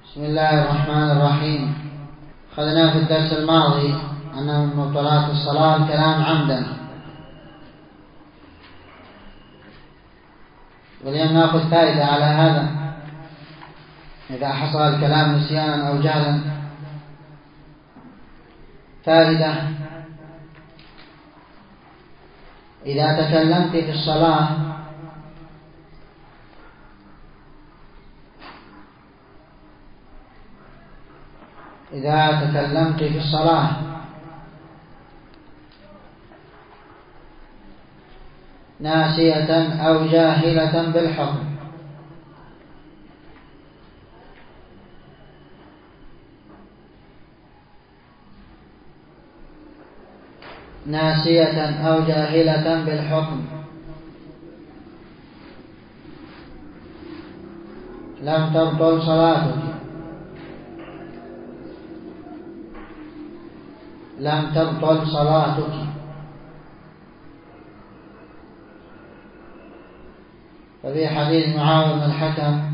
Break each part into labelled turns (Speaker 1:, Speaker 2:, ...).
Speaker 1: بسم الله الرحمن الرحيم. أخذنا في الدرس الماضي أن من مبطلات الصلاة الكلام عمدا، واليوم نأخذ فائدة على هذا. إذا حصل الكلام نسيانا أو جهلا، فائدة: إذا تكلمت في الصلاة ناسية أو جاهلة بالحكم، لم تبطل صلاتك. ففي حديث معاوية بن الحكم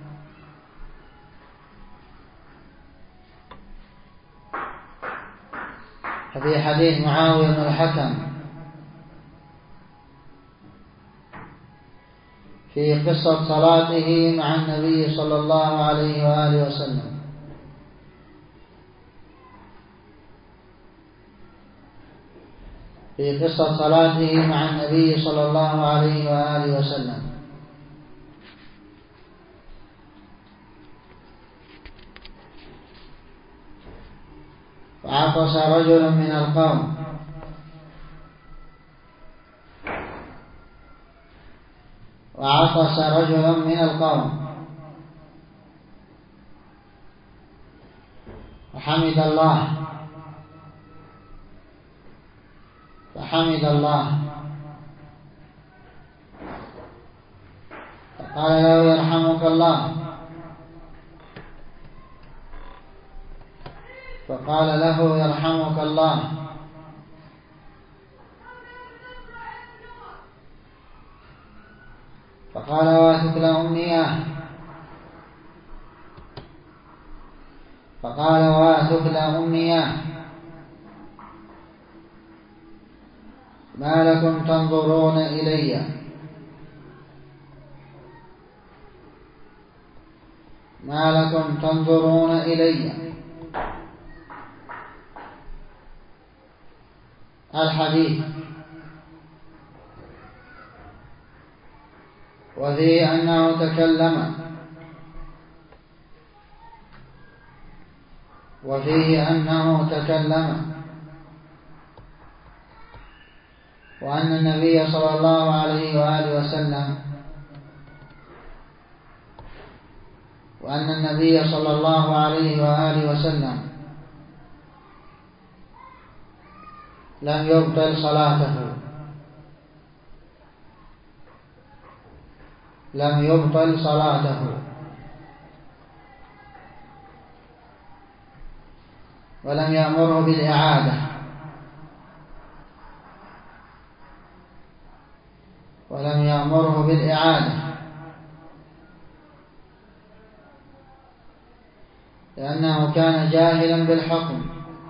Speaker 1: في قصة صلاته مع النبي صلى الله عليه وآله وسلم، فعطس رجل من القوم فحمد الله، فقال له يرحمك الله، فقال واثقل أمياه ما لكم تنظرون إلي. الحديث. وفيه أنه تكلم، وأن النبي صلى الله عليه وآله وسلم لم يبطل صلاته، ولم يأمره بالإعادة، لأنه كان جاهلا بالحكم،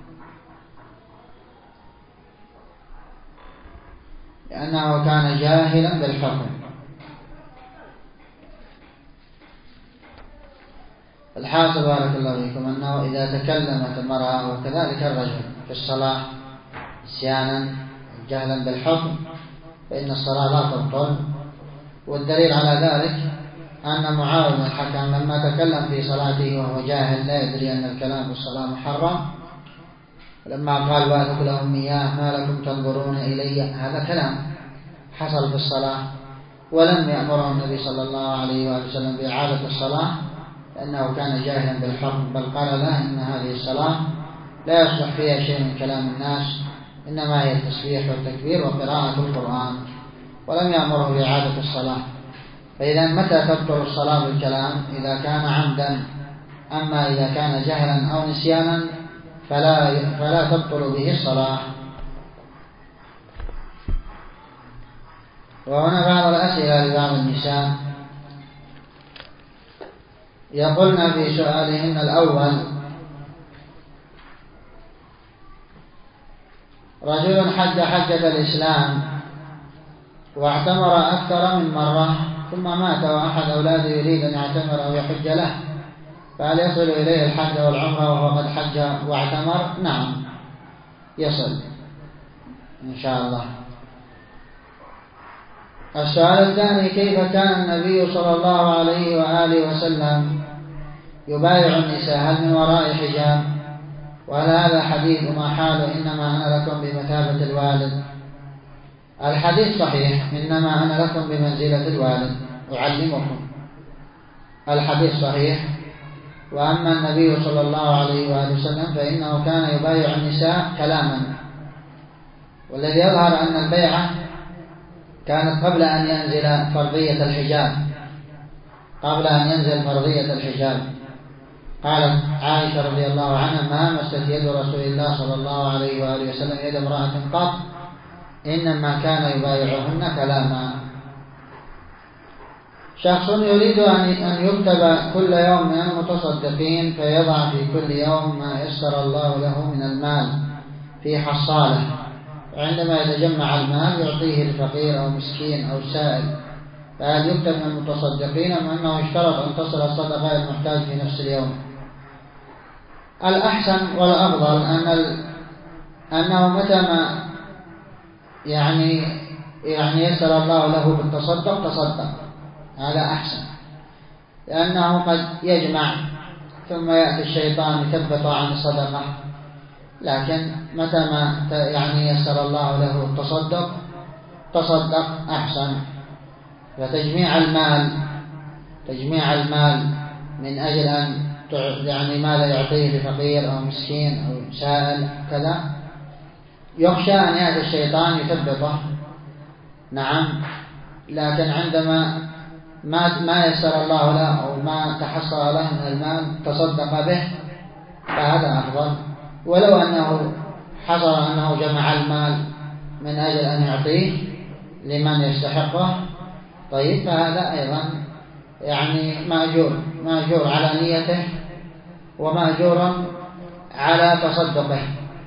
Speaker 1: الحاصل بارك الله فيكم أنه إذا تكلمت المرأة وكذلك الرجل في الصلاة نسيانا جهلا بالحكم فإن الصلاة لا تبطل. والدليل على ذلك أن معاوية بن الحكم لما تكلم في صلاته وهو جاهل لا يدري أن الكلام في الصلاة محرم، لما قال واثق لهم إياه ما لكم تنظرون إلي، هذا كلام حصل في الصلاة، ولم يأمره النبي صلى الله عليه وآله وسلم بإعادة الصلاة لأنه كان جاهلا بالحكم، بل قال له إن هذه الصلاة لا يصلح فيها شيء من كلام الناس، إنما هي التسبيح والتكبير وقراءة القرآن، ولم يأمره بإعادة الصلاة. فإذا متى تبطل الصلاة بالكلام؟ إذا كان عمدا، أما إذا كان جهلا أو نسيانا فلا تبطل به الصلاة. وهنا بعض الأسئلة لبعض النساء يقولن في سؤالهن الأول: رجل حج حجة الإسلام واعتمر أكثر من مرة، ثم مات وأحد أولاده يريد أن يعتمر أو يحج له، فهل يصل إليه الحج والعمرة وهو قد حج واعتمر؟ نعم يصل إن شاء الله. السؤال الثاني: كيف كان النبي صلى الله عليه وآله وسلم يبايع النساء؟ هل من وراء حجاب؟ وهل هذا حديث ما حاله إنما أنا لكم بمثابة الوالد؟ الحديث صحيح: إنما أنا لكم بمنزلة الوالد أعلمكم. الحديث صحيح. وأما النبي صلى الله عليه وآله وسلم فإنه كان يبايع النساء كلاما، والذي يظهر أن البيعة كانت قبل أن ينزل فرضية الحجاب، قبل أن ينزل فرضية الحجاب. قالت عائشة رضي الله عنها: ما مست يد رسول الله صلى الله عليه وآله وسلم يد امرأة قط، إنما كان يبايعهن كلاما. شخص يريد أن يكتب كل يوم من المتصدقين، فيضع في كل يوم ما يسر الله له من المال في حصالة، وعندما يتجمع المال يعطيه الفقير أو مسكين أو سائل، فهل يكتب من المتصدقين أم أنه يشترط أن تصل الصدقة إلى المحتاج في نفس اليوم؟ الأحسن والأفضل أنه متى ما يعني يسر الله له بالتصدق تصدق، هذا أحسن، لأنه قد يجمع ثم يأتي الشيطان يثبط عن الصدقة. لكن متى ما يسر الله له التصدق تصدق أحسن. فتجميع المال من أجل أن ماذا يعطيه لفقير أو مسكين أو سائل كذا، يخشى أن يأتي الشيطان يثبطه. نعم، لكن عندما ما يسر الله له أو ما تحصل له من المال تصدق به، فهذا أفضل. ولو أنه حصل أنه جمع المال من أجل أن يعطيه لمن يستحقه، طيب، فهذا أيضا مأجور على نيته ومأجور على تصدقه.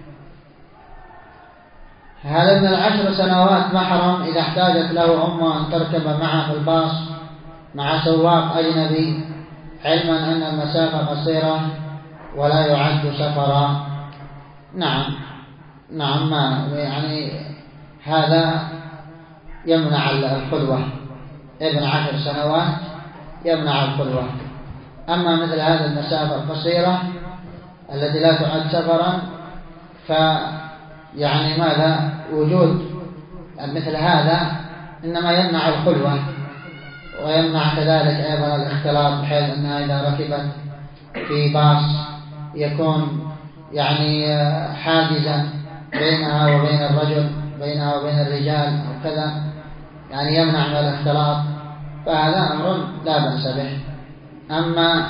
Speaker 1: هل من 10 سنوات محرم إذا احتاجت له أمه أن تركب معه في الباص مع سواق أجنبي، علما أن المسافة قصيرة ولا يعد سفرا؟ نعم، هذا يمنع الخلوة. ابن 10 سنوات يمنع الخلوة. أما مثل هذه المسافة القصيرة التي لا تعد سفرا، ماذا وجود مثل هذا إنما يمنع الخلوة، ويمنع كذلك أيضا الاختلاط، بحيث أنها إذا ركبت في باص يكون حاجزا بينها وبين الرجل، بينها وبين الرجال أو كذا، يمنع من الاختلاط، فهذا أمر لا بأس به. أما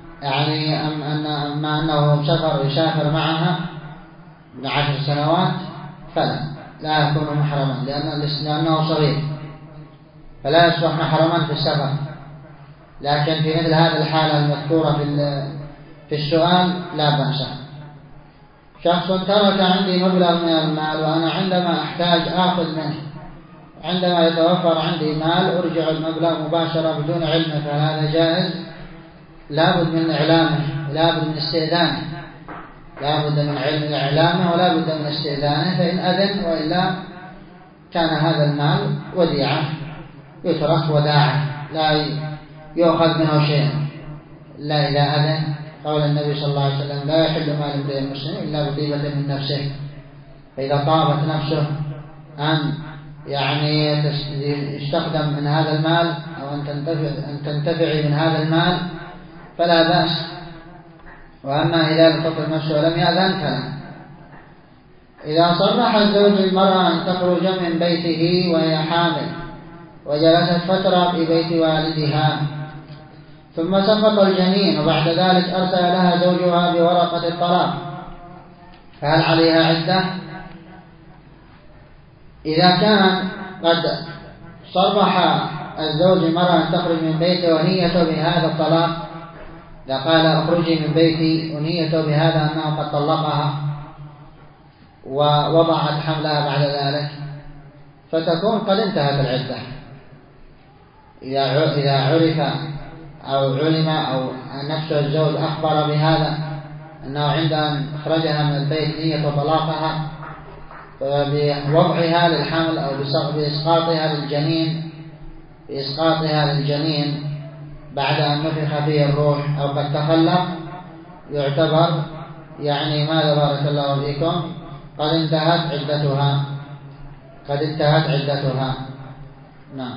Speaker 1: أنه يسافر معها من 10 سنوات لا يكون محرما، لأنه صغير، فلا يصبح محرما في السفر. لكن في مثل هذه الحالة المذكورة في السؤال لا بأس. شخص ترك عندي مبلغ من المال وأنا عندما أحتاج آخذ منه، عندما يتوفر عندي مال أرجع المبلغ مباشرة بدون علمه، فهذا جائز؟ لا بد من إعلامه، لا بد من استئذانه، لا بد من علم إعلامه ولا بد من استئذانه، فإن أذن، وإلا كان هذا المال وديعة يترك وداعة لا يؤخذ منه شيء إلا إذا أذن. قول النبي صلى الله عليه وسلم: لا يحل مال امرئ مسلم إلا بطيبة من نفسه. فإذا طابت نفسه أن يستخدم من هذا المال أو أن تنتفع من هذا المال فلا بأس. وأما إذا لم تطب نفسه ولم يأذن فلا. إذا صرح الزوج المرأة أن تخرج من بيته وهي حامل وجلست فترة في بيت والدها، ثم سقط الجنين وبعد ذلك أرسل لها زوجها بورقة الطلاق، فهل عليها عدة؟ إذا كان قد صرح الزوج المرأة أن تخرج من بيته ونيته بهذا الطلاق إذا قال اخرجي من بيتي ونيته بهذا أنه قد طلقها ووضعت حملها بعد ذلك، فتكون قد انتهت العدة. إذا عرف أو علم أو نفس الزوج أخبر بهذا أنه عند أن أخرجها من البيت نية طلاقها، بوضعها للحمل أو بإسقاطها للجنين بعد أن نفخ فيه الروح أو قد تخلق، يعتبر يعني ماذا بارك الله فيكم قد انتهت عدتها. نعم.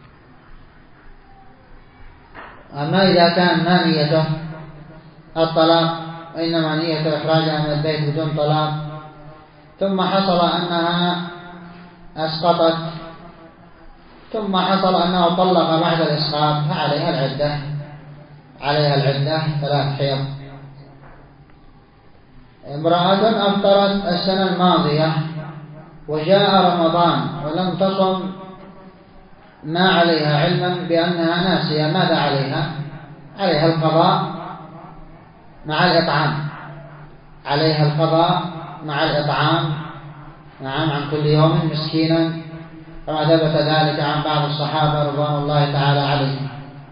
Speaker 1: أما إذا كان ما نيته الطلاق وإنما نيته إخراجها من البيت بدون طلاق، ثم حصل أنها أسقطت، ثم حصل أنه طلق بعد الإسقاط، فعليها العدة 3 حيض. امرأة أفطرت السنة الماضية وجاء رمضان ولم تصم ما عليها علما بأنها ناسية، ماذا عليها؟ عليها القضاء مع الإطعام نعم عن كل يوم مسكينا، كما ثبت ذلك عن بعض الصحابة رضوان الله تعالى عليهم.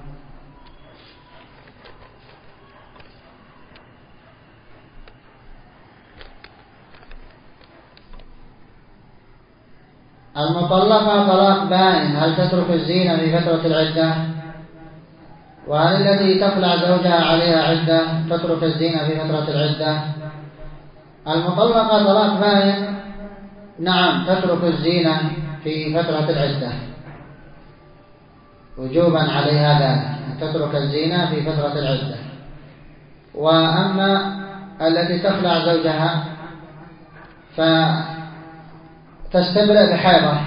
Speaker 1: المطلقة طلاق بائن هل تترك الزينة في فترة العدة؟ وهل التي تخلع زوجها عليها عدة تترك الزينة في فترة العدة؟ المطلقة طلاق بائن نعم تترك الزينة في فترة العدة، وجوبا عليها ذلك أن تترك الزينة في فترة العدة. وأما التي تخلع زوجها فتستبرئ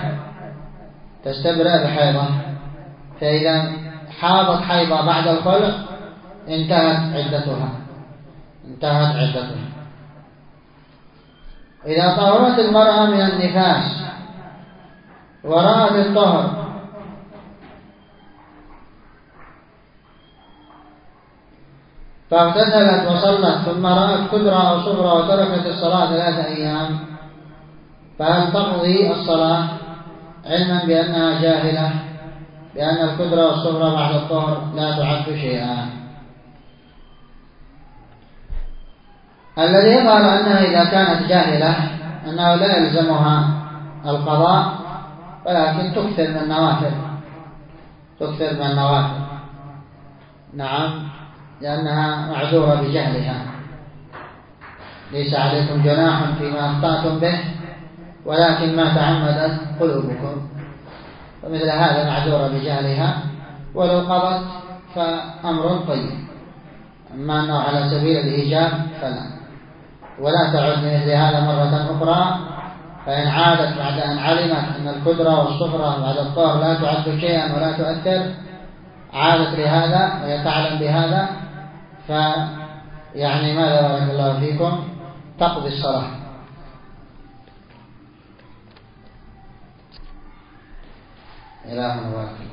Speaker 1: بحيضة، فإذا حاضت حيضة بعد الخلع انتهت عدتها. إذا طهرت المرأة من النفاس ورأت الطهر فاغتسلت وصلت ثم رأت كدرة أو صغرى وتركت الصلاة 3 أيام، فهل تقضي الصلاة علما بأنها جاهلة بأن الكدرة والصغرى بعد الطهر لا تعد شيئا؟ الذي يظهر أنها إذا كانت جاهلة أنه لا يلزمها القضاء، ولكن تكثر من النوافل نعم، لأنها معذورة بجهلها. ليس عليكم جناح فيما أخطأتم به ولكن ما تعمدت قلوبكم، فمثل هذا معذورة بجهلها، ولو قضت فأمر طيب. أما أنه على سبيل الإيجاب فلا، ولا تعد مثل هذا مرة أخرى. فإن عادت بعد أن علمت أن الكدرة والصغرى بعد الطهر لا تعد شيئا ولا تؤثر، عادت لهذا وهي تعلم بهذا، فيعني ماذا بارك الله فيكم تقضي الصلاة. إلهنا بارك